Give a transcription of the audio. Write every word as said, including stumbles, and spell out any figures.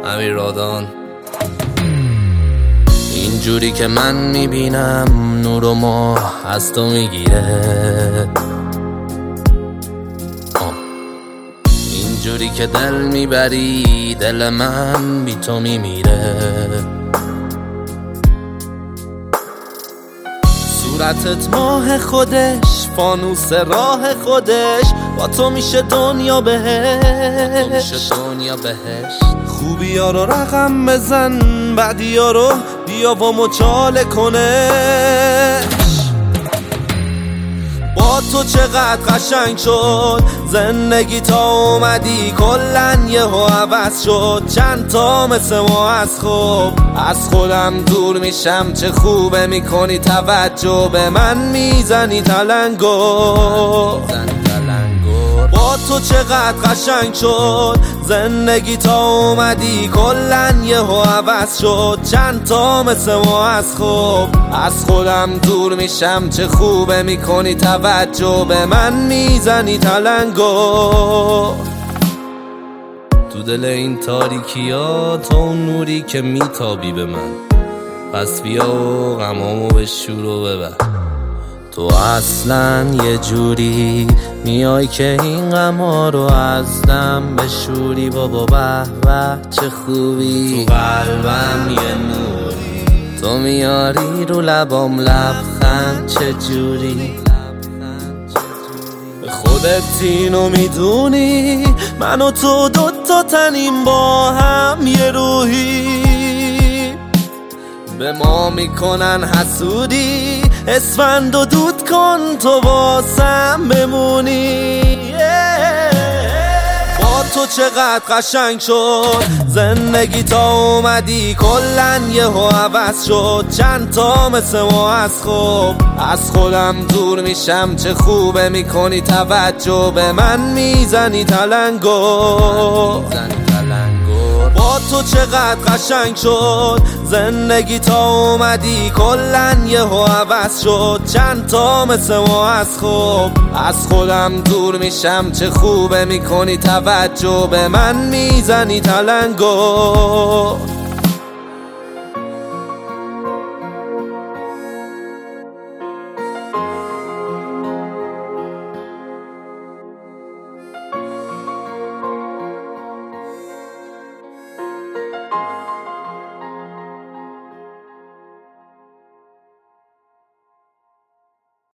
امیر رادان. اینجوری که من میبینم نور و ماه از تو میگیره، اینجوری که دل میبری دل من بی تو میمیره. صورتت ماه خودش، فانوس راه خودش، با تو میشه دنیا بهش، دنیا بهش. خوبی ها رو رقم بزن، بعدی ها رو بیا و مچاله کنش. با تو چقدر قشنگ شد زندگی تا اومدی، کلن یه ها عوض شد. چند تا مثل ما از خوب از خودم دور میشم، چه خوبه میکنی توجه به من، میزنی تلنگو. با تو چقدر قشنگ شد زندگی تا اومدی، کلن یه ها عوض شد. چند تا مثل ما از خوب از خودم دور میشم، چه خوبه میکنی توجه به من، میزنی تلنگو. تو دل این تاریکی ها تو اون نوری که میتابی به من، پس بیا و غمامو به شور و ببر. تو اصلا یه جوری میای که این غما رو از دم بشوری. بابا به به چه خوبی، تو قلبم یه نوری، تو میاری رو لبام لبخند چه جوری. خودت اینو میدونی من و تو دوتا تنیم با هم یه روحی، به ما میکنن حسودی، اسفند و دود کن تو واسم بمونی. با تو چقدر قشنگ شد زندگی تا اومدی، کلن یه ها عوض شد. چند تا مثل ما از خوب از خودم دور میشم، چه خوبه میکنی توجه به من، میزنی تلنگو. با تو چقدر قشنگ شد زندگی تا اومدی، کلن یه ها عوض شد. چند تا مثل ما از خوب از خودم دور میشم، چه خوبه میکنی توجه به من، میزنی تلنگو.